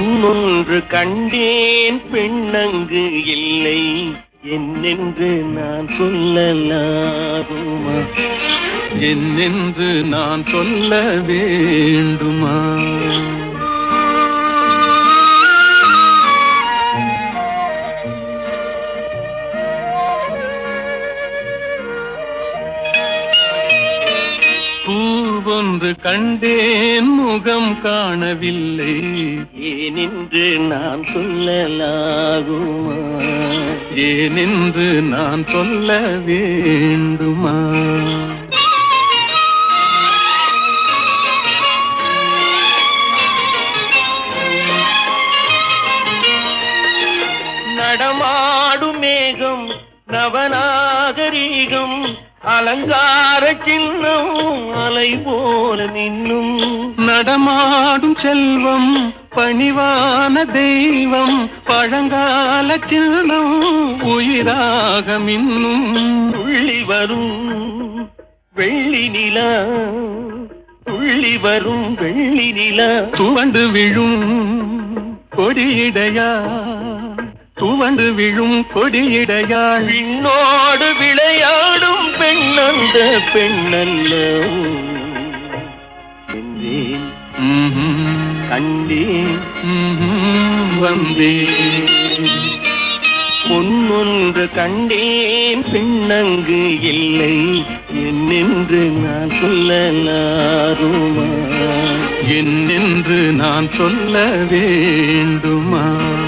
பொன்னொன்று கண்டேன் பெண்ணங்கு இல்லை என்னென்று நான் சொல்லலாகுமா என்னென்று நான் சொல்ல வேண்டுமா பூவொன்று கண்டேன் முகம் காணவில்லை ஏனென்று நான் சொல்லலாகுமா ஏனென்று நான் சொல்ல வேண்டுமா நடமாடும் மேகம் நவநாகரீகம் அலங்கார சின்னம் அலை போல நின்னும் நடமாடும் செல்வம் பணிவான தெய்வம் பழங்கால சின்னம் உயிராக மின்னும் துள்ளி வரும் வெள்ளி நிலா துள்ளி வரும் வெள்ளி நிலா துவண்டு விழும் கொடியிடையா துவண்டு விழும் கொடியிடையாள் விண்ணோடு விளையாடும் பெண்ணந்த பெண்ணல்ல என்றேன் கண்டேன் வந்தேன் பொன்னொன்று கண்டேன் பெண்ணங்கு இல்லை என்னென்று நான் சொல்லலாகுமா என்னென்று நான் சொல்ல வேண்டுமா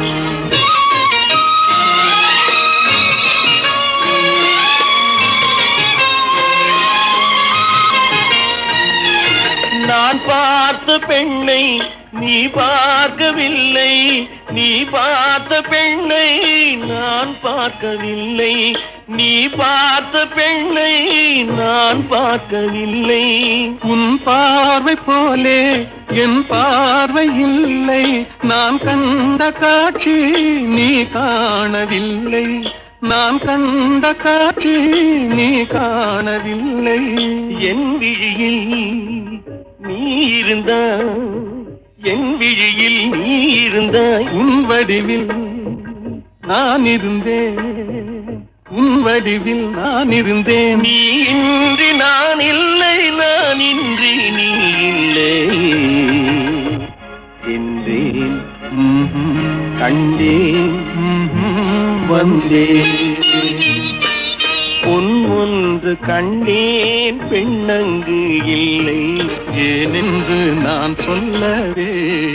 நான் பார்த்த பெண்ணை நீ பார்க்கவில்லை நீ பார்த்த பெண்ணை நான் பார்க்கவில்லை நீ பார்த்த பெண்ணை நான் பார்க்கவில்லை உன் பார்வை போலே என் பார்வை இல்லை நான் கண்ட காட்சி நீ காணவில்லை நான் கண்ட காட்சி நீ காணவில்லை என் விழியில் நீ இருந்தாய் என் விழியில் நீ இருந்தாய் உன் வடிவில் நான் இருந்தேன் உன் வடிவில் நான் இருந்தேன் நீ இன்றி நான் இல்லை நான் இன்றி நீ இல்லை என்றேன் கண்டேன் வந்தேன் பொன் ஒன்று கண்டேன் பெண்ணங்கு இல்லை ஏனென்று நான் சொல்ல வேண்டும்